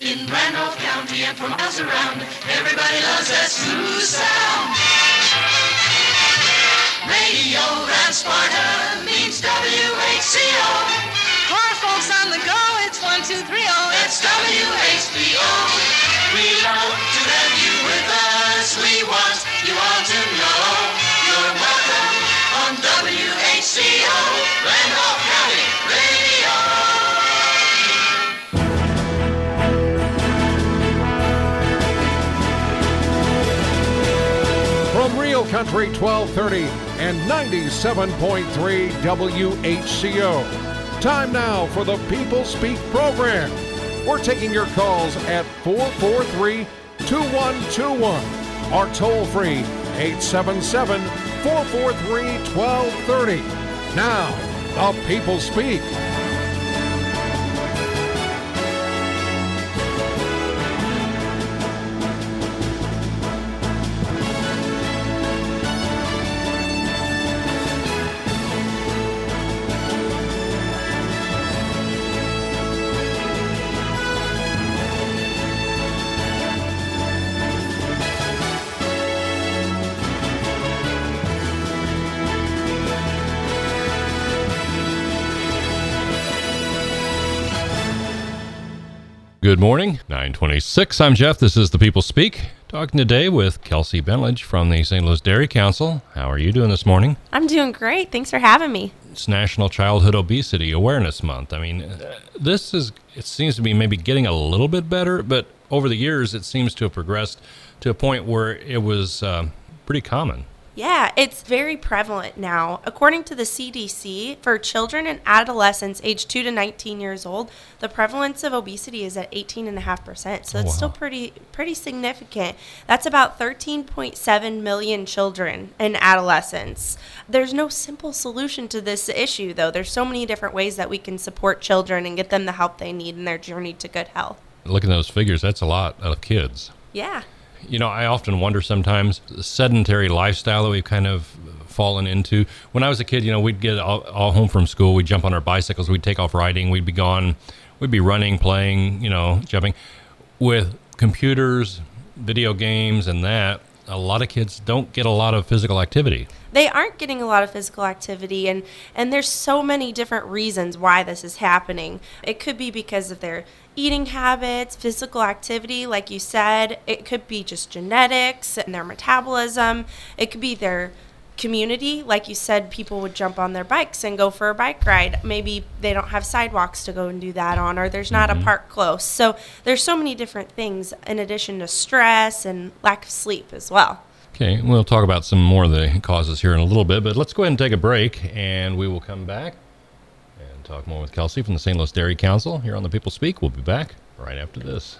In Randolph County and for miles around, everybody loves that smooth sound. Radio and Sparta means WHCO. For folks on the go, it's 1230. It's WHBO. We love to have you with us. We want you all to know you're welcome on WHCO, Randolph County Radio. From Real Country 1230 and 97.3 WHCO. Time now for the People Speak program. We're taking your calls at 443-2121 or toll free 877-443-1230. Now, the People Speak. Good morning, 9:26. I'm Jeff. This is The People Speak. Talking today with Kelsey Bentledge from the St. Louis Dairy Council. How are you doing this morning? I'm doing great. Thanks for having me. It's National Childhood Obesity Awareness Month. I mean, it seems to be maybe getting a little bit better, but over the years it seems to have progressed to a point where it was pretty common. Yeah, it's very prevalent now. According to the CDC, for children and adolescents aged 2 to 19 years old, the prevalence of obesity is at 18.5%. So it's still pretty significant. That's about 13.7 million children and adolescents. There's no simple solution to this issue, though. There's so many different ways that we can support children and get them the help they need in their journey to good health. Looking at those figures, that's a lot of kids. Yeah. You know, I often wonder sometimes the sedentary lifestyle that we've kind of fallen into. When I was a kid, you know, we'd get all home from school, we'd jump on our bicycles, we'd take off riding, we'd be gone, we'd be running, playing, you know, jumping. With computers, video games, and that, a lot of kids don't get a lot of physical activity. They aren't getting a lot of physical activity, and there's so many different reasons why this is happening. It could be because of their eating habits, physical activity, like you said. It could be just genetics and their metabolism. It could be their community. Like you said, people would jump on their bikes and go for a bike ride. Maybe they don't have sidewalks to go and do that on, or there's not a park close. So there's so many different things in addition to stress and lack of sleep as well. Okay, we'll talk about some more of the causes here in a little bit, but let's go ahead and take a break, and we will come back and talk more with Kelsey from the St. Louis Dairy Council here on The People Speak. We'll be back right after this.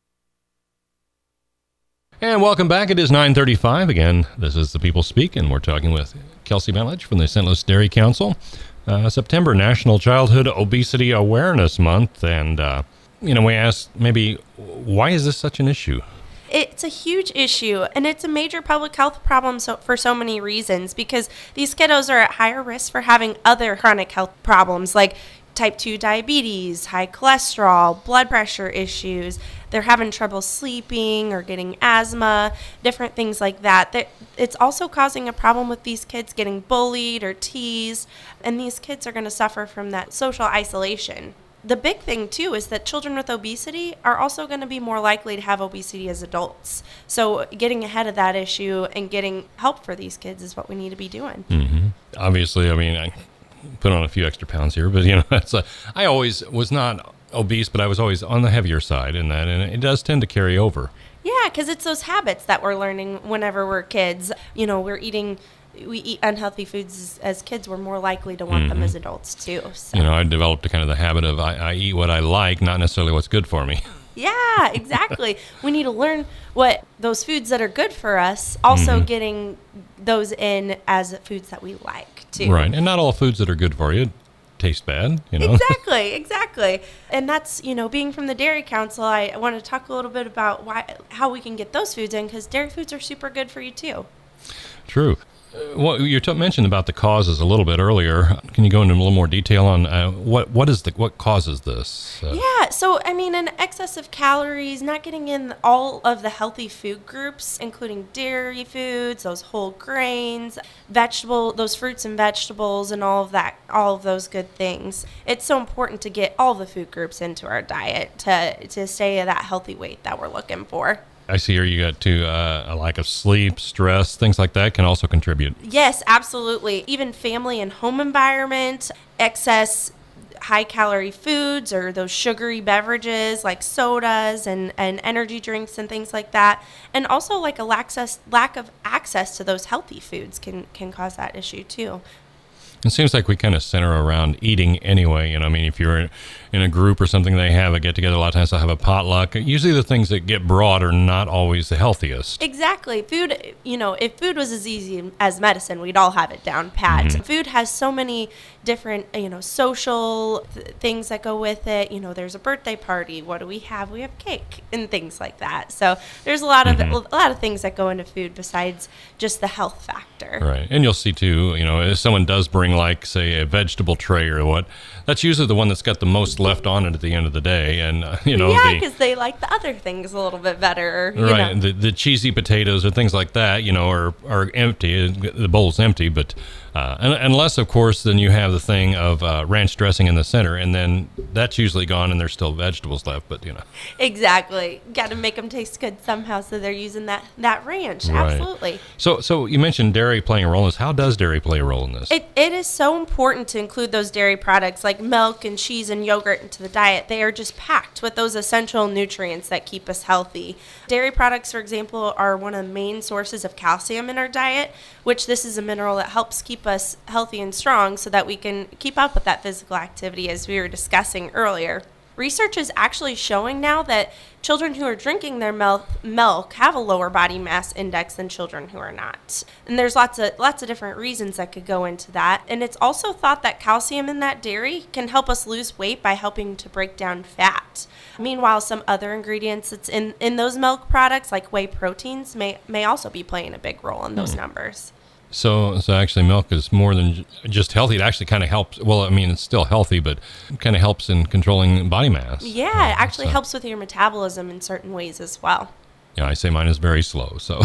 And welcome back. It is 9:35. Again, this is The People Speak, and we're talking with Kelsey Bentledge from the St. Louis Dairy Council. September, National Childhood Obesity Awareness Month, and, we asked maybe, why is this such an issue? It's a huge issue, and it's a major public health problem for so many reasons, because these kiddos are at higher risk for having other chronic health problems like type 2 diabetes, high cholesterol, blood pressure issues. They're having trouble sleeping or getting asthma, different things like that. It's also causing a problem with these kids getting bullied or teased, and these kids are going to suffer from that social isolation. The big thing, too, is that children with obesity are also going to be more likely to have obesity as adults. So getting ahead of that issue and getting help for these kids is what we need to be doing. Mm-hmm. Obviously, I put on a few extra pounds here, but, I always was not obese, but I was always on the heavier side in that, and it does tend to carry over. Yeah, because it's those habits that we're learning whenever we're kids. You know, we eat unhealthy foods as kids. We're more likely to want them as adults too. So. You know, I developed a kind of the habit of I eat what I like, not necessarily what's good for me. Yeah, exactly. We need to learn what those foods that are good for us, also getting those in as foods that we like too. Right, and not all foods that are good for you taste bad, you know. Exactly. And that's, being from the Dairy Council, I want to talk a little bit about how we can get those foods in, because dairy foods are super good for you too. True. Well, you mentioned about the causes a little bit earlier. Can you go into a little more detail on what causes this? Yeah, so I mean, an excess of calories, not getting in all of the healthy food groups, including dairy foods, those whole grains, those fruits and vegetables, and all of those good things. It's so important to get all the food groups into our diet to stay at that healthy weight that we're looking for. I see here you got to a lack of sleep, stress, things like that can also contribute. Yes, absolutely. Even family and home environment, excess high-calorie foods or those sugary beverages like sodas and energy drinks and things like that. And also like a lack of access to those healthy foods can cause that issue too. It seems like we kind of center around eating anyway. I mean, if you're in a group or something, they have a get-together. A lot of times they'll have a potluck. Usually the things that get brought are not always the healthiest. Exactly. Food, if food was as easy as medicine, we'd all have it down pat. Mm-hmm. Food has so many different, social things that go with it. There's a birthday party. What do we have? We have cake and things like that. So there's a lot of things that go into food besides just the health factor. Right. And you'll see too, if someone does bring like, say, a vegetable tray or what, that's usually the one that's got the most left on it at the end of the day. And, yeah, because they like the other things a little bit better. Right. The cheesy potatoes or things like that, are empty. The bowl's empty, but unless, of course, then you have the thing of ranch dressing in the center, and then that's usually gone and there's still vegetables left, but, Exactly. Got to make them taste good somehow, so they're using that ranch. Right. Absolutely. So you mentioned dairy playing a role in this. How does dairy play a role in this? It is so important to include those dairy products like milk and cheese and yogurt into the diet. They are just packed with those essential nutrients that keep us healthy. Dairy products, for example, are one of the main sources of calcium in our diet, which this is a mineral that helps keep us healthy and strong so that we can keep up with that physical activity as we were discussing earlier. Research is actually showing now that children who are drinking their milk have a lower body mass index than children who are not. And there's lots of different reasons that could go into that. And it's also thought that calcium in that dairy can help us lose weight by helping to break down fat. Meanwhile, some other ingredients that's in those milk products, like whey proteins, may also be playing a big role in those numbers. So actually milk is more than just healthy. It actually kind of helps. Well, I mean, it's still healthy, but it kind of helps in controlling body mass. Yeah, it actually helps with your metabolism in certain ways as well. Yeah, I say mine is very slow. So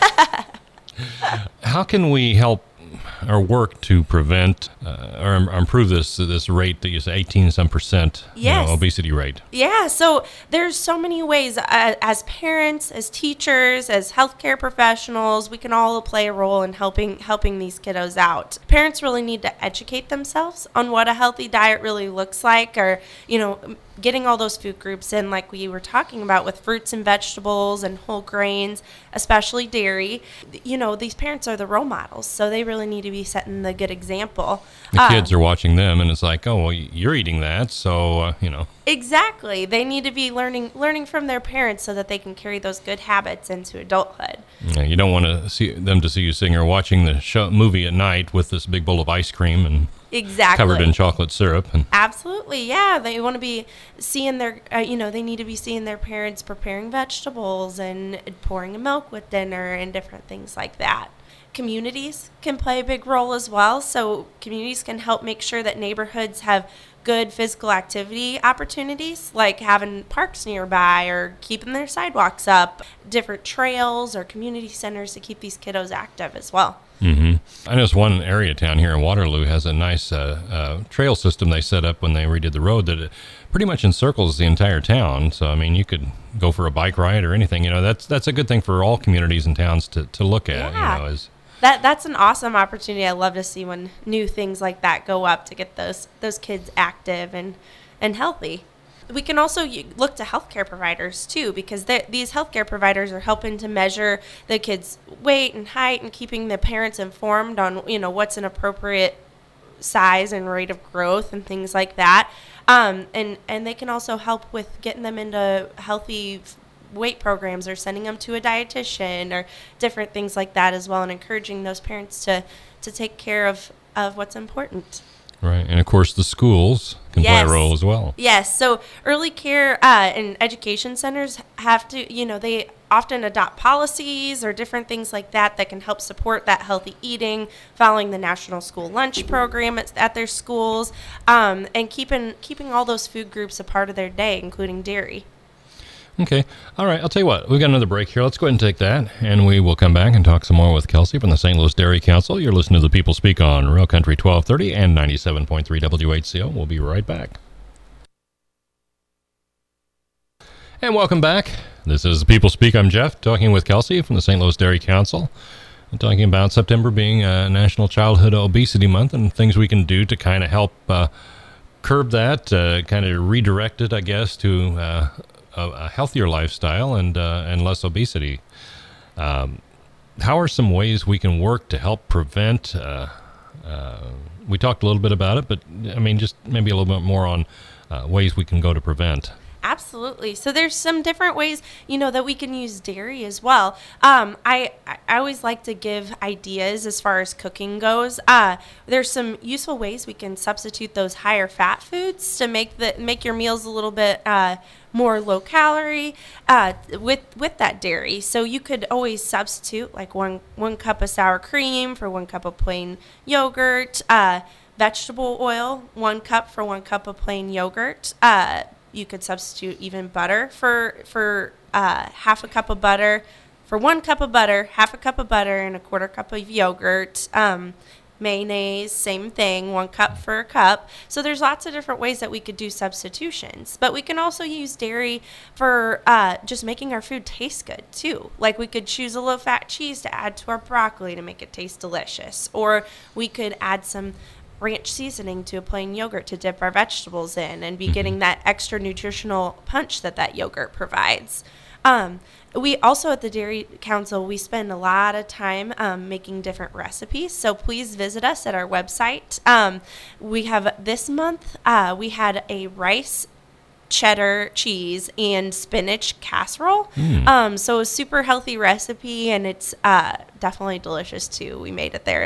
how can we help or work to prevent or improve this rate that you say 18% yes. Obesity rate? Yeah, so there's so many ways as parents, as teachers, as healthcare professionals, we can all play a role in helping these kiddos out. Parents really need to educate themselves on what a healthy diet really looks like, or getting all those food groups in, like we were talking about with fruits and vegetables and whole grains, especially dairy. These parents are the role models, so they really need to be setting the good example. The kids are watching them, and it's like, oh, well, you're eating that, so, Exactly. They need to be learning from their parents so that they can carry those good habits into adulthood. Yeah, you don't want to see you sitting or watching the movie at night with this big bowl of ice cream and exactly covered in chocolate syrup. Absolutely, yeah. They want to be seeing their, they need to be seeing their parents preparing vegetables and pouring milk with dinner and different things like that. Communities can play a big role as well. So communities can help make sure that neighborhoods have good physical activity opportunities, like having parks nearby or keeping their sidewalks up, different trails or community centers to keep these kiddos active as well. Mm-hmm. I know one area town here in Waterloo has a nice trail system they set up when they redid the road that it pretty much encircles the entire town. So, I mean, you could go for a bike ride or anything. That's a good thing for all communities and towns to look at. Yeah. That's an awesome opportunity. I love to see when new things like that go up to get those kids active and healthy. We can also look to healthcare providers too, because these healthcare providers are helping to measure the kids' weight and height and keeping the parents informed on what's an appropriate size and rate of growth and things like that. And they can also help with getting them into healthy weight programs or sending them to a dietitian or different things like that as well, and encouraging those parents to take care of what's important. Right. And of course, the schools can play a role as well. Yes. So early care and education centers have to, they often adopt policies or different things like that can help support that healthy eating, following the National School Lunch Program at their schools, and keeping all those food groups a part of their day, including dairy. Okay. All right. I'll tell you what. We've got another break here. Let's go ahead and take that, and we will come back and talk some more with Kelsey from the St. Louis Dairy Council. You're listening to The People Speak on Real Country 1230 and 97.3 WHCO. We'll be right back. And welcome back. This is The People Speak. I'm Jeff, talking with Kelsey from the St. Louis Dairy Council. I'm talking about September being National Childhood Obesity Month and things we can do to kind of help curb that, kind of redirect it, I guess, to a healthier lifestyle and less obesity. How are some ways we can work to help prevent? We talked a little bit about it, but I mean, just maybe a little bit more on ways we can go to prevent. Absolutely. So there's some different ways, that we can use dairy as well. I always like to give ideas as far as cooking goes. There's some useful ways we can substitute those higher fat foods to make your meals a little bit more low calorie with that dairy. So you could always substitute like one cup of sour cream for 1 cup of plain yogurt, vegetable oil, 1 cup for 1 cup of plain yogurt. You could substitute even butter for half a cup of butter. For 1 cup of butter, half a cup of butter and 1/4 cup of yogurt. Mayonnaise, same thing, 1 cup for a cup. So there's lots of different ways that we could do substitutions. But we can also use dairy for just making our food taste good, too. Like we could choose a low-fat cheese to add to our broccoli to make it taste delicious. Or we could add some ranch seasoning to a plain yogurt to dip our vegetables in and be getting that extra nutritional punch that yogurt provides. We also at the Dairy Council, we spend a lot of time making different recipes. So please visit us at our website. We have this month, we had a rice cheddar cheese and spinach casserole. So a super healthy recipe, and it's definitely delicious too. We made it there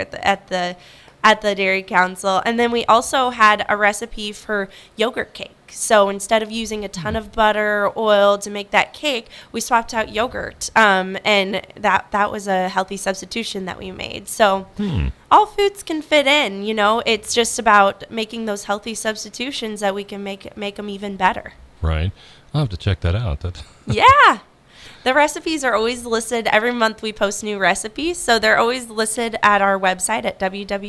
at the Dairy Council. And then we also had a recipe for yogurt cake. So instead of using a ton of butter or oil to make that cake, we swapped out yogurt. And that was a healthy substitution that we made. So all foods can fit in, It's just about making those healthy substitutions that we can make them even better. Right. I'll have to check that out. Yeah. The recipes are always listed. Every month we post new recipes, so they're always listed at our website at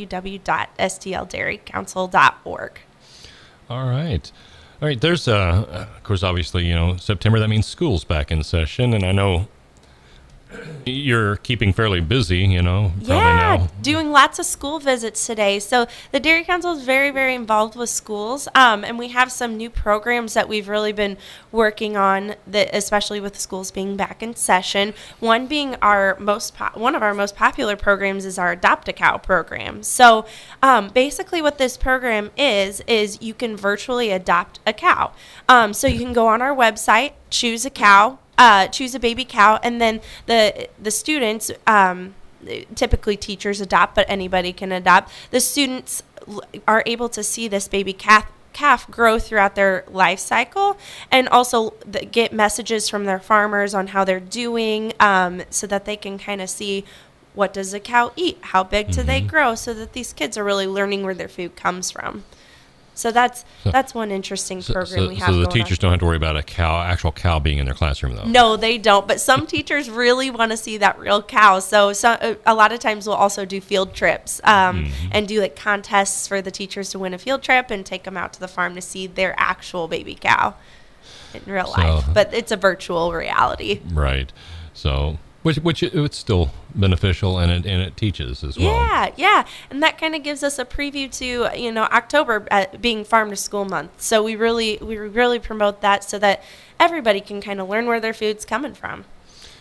www.stldairycouncil.org. All right. There's, of course, obviously, September, that means school's back in session, and I know you're keeping fairly busy, probably now. Doing lots of school visits today. So the Dairy Council is very, very involved with schools, and we have some new programs that we've really been working on, especially with schools being back in session. One being one of our most popular programs is our Adopt a Cow program. So basically what this program is you can virtually adopt a cow. So you can go on our website, choose a cow, choose a baby cow, and then the students, typically teachers adopt, but anybody can adopt. The students are able to see this baby calf grow throughout their life cycle, and also get messages from their farmers on how they're doing, so that they can kind of see what does a cow eat, how big do they grow, so that these kids are really learning where their food comes from. So that's one interesting program we have. So the teachers don't have to worry about actual cow being in their classroom, though. No, they don't. But some teachers really want to see that real cow. So a lot of times we'll also do field trips and do like contests for the teachers to win a field trip and take them out to the farm to see their actual baby cow in real life. But it's a virtual reality. Right. So. Which it's still beneficial, and it teaches as well. Yeah, and that kind of gives us a preview to October being Farm to School Month. So we really promote that so that everybody can kind of learn where their food's coming from.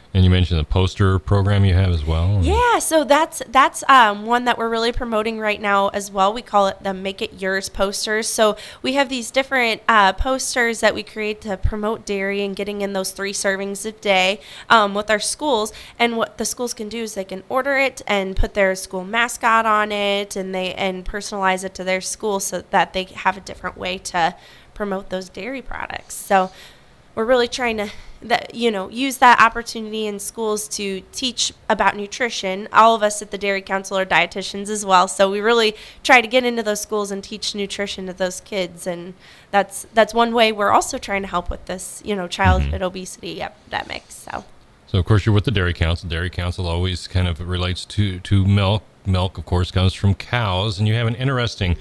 And you mentioned the poster program you have as well. Yeah, so that's one that we're really promoting right now as well. We call it the Make It Yours posters. So we have these different posters that we create to promote dairy and getting in those 3 servings a day with our schools. And what the schools can do is they can order it and put their school mascot on it, and personalize it to their school so that they have a different way to promote those dairy products. So we're really trying to use that opportunity in schools to teach about nutrition. All of us at the Dairy Council are dietitians as well, so we really try to get into those schools and teach nutrition to those kids, and that's one way we're also trying to help with this childhood obesity epidemic. So of course you're with the Dairy Council. Dairy Council always kind of relates to milk. Milk, of course, comes from cows, and you have an interesting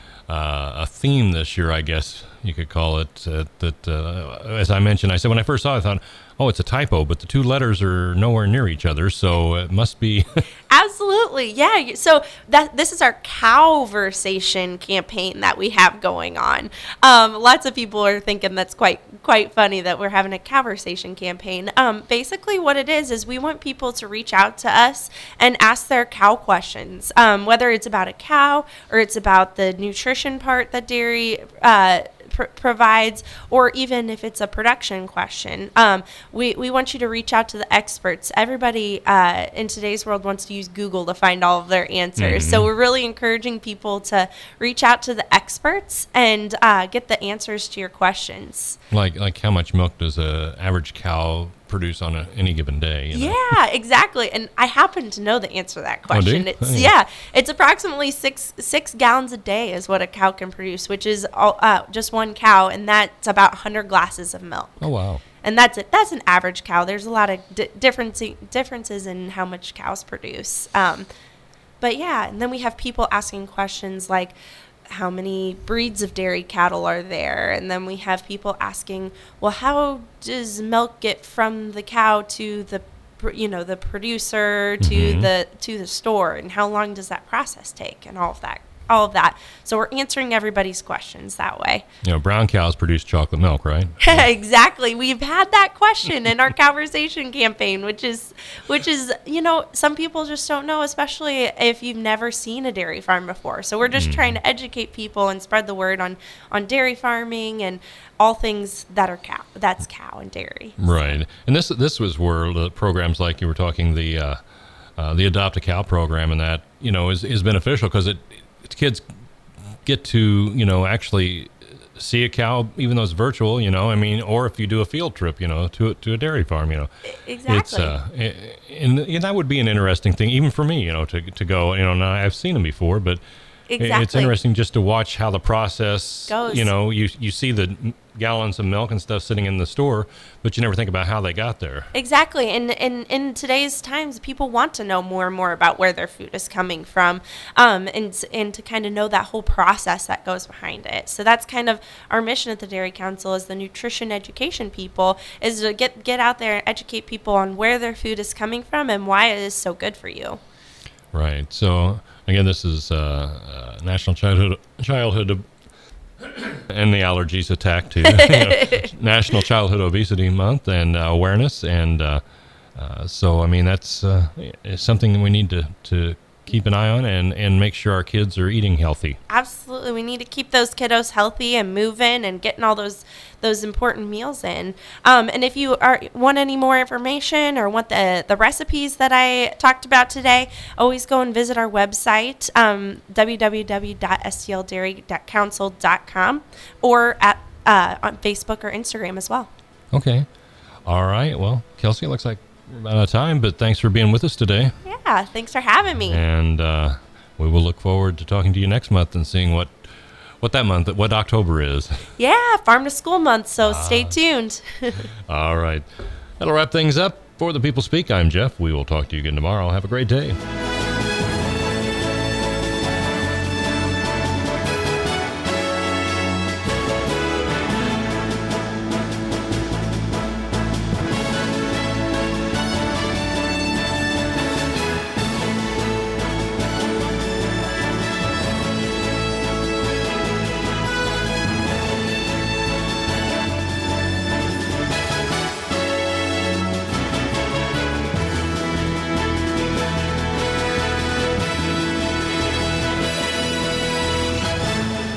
a theme this year, I guess you could call it, as I mentioned, I said when I first saw it, I thought, oh, it's a typo, but the 2 letters are nowhere near each other, so it must be. Absolutely, yeah. So this is our Cowversation campaign that we have going on. Lots of people are thinking that's quite funny that we're having a Cowversation campaign. Basically, what it is we want people to reach out to us and ask their cow questions, whether it's about a cow or it's about the nutrition part that dairy provides, or even if it's a production question. We want you to reach out to the experts. Everybody in today's world wants to use Google to find all of their answers. So we're really encouraging people to reach out to the experts and get the answers to your questions. Like how much milk does an average cow produce on any given day? Yeah, exactly. And I happen to know the answer to that question. It's approximately six gallons a day is what a cow can produce, which is just one cow, and that's about 100 glasses of milk. Oh, wow. And that's it. That's an average cow. There's a lot of differences in how much cows produce. But yeah, and then we have people asking questions like, how many breeds of dairy cattle are there? And then we have people asking, well, how does milk get from the cow to the producer to the store, and how long does that process take, and all of that. So we're answering everybody's questions that way. Brown cows produce chocolate milk, right? Exactly. We've had that question in our Cowversation campaign, which is, some people just don't know, especially if you've never seen a dairy farm before. So we're just trying to educate people and spread the word on dairy farming and all things that are that's cow and dairy. Right. And this was where the programs like you were talking, the Adopt a Cow program, and that, is beneficial because kids get to, actually see a cow, even though it's virtual, or if you do a field trip, to a dairy farm, Exactly. And that would be an interesting thing, even for me, to go, now I've seen them before, but Exactly. it's interesting just to watch how the process goes. You see the gallons of milk and stuff sitting in the store, but you never think about how they got there. Exactly. And in today's times, people want to know more and more about where their food is coming from, and to kind of know that whole process that goes behind it. So that's kind of our mission at the Dairy Council as the nutrition education people, is to get out there and educate people on where their food is coming from and why it is so good for you. Right. So again, this is National Childhood and the allergies attack too. National Childhood Obesity Month and awareness, and so I mean that's something that we need to keep an eye on and make sure our kids are eating healthy. Absolutely, we need to keep those kiddos healthy and moving and getting all those important meals in. And if you want any more information or want the recipes that I talked about today, always go and visit our website, www.stldairy.council.com, or on Facebook or Instagram as well. Okay. All right. Well, Kelsey, it looks like we're out of time, but thanks for being with us today. Yeah, thanks for having me. And we will look forward to talking to you next month and seeing what October is. Yeah, Farm to School Month, so stay tuned. All right. That'll wrap things up. For The People Speak, I'm Jeff. We will talk to you again tomorrow. Have a great day.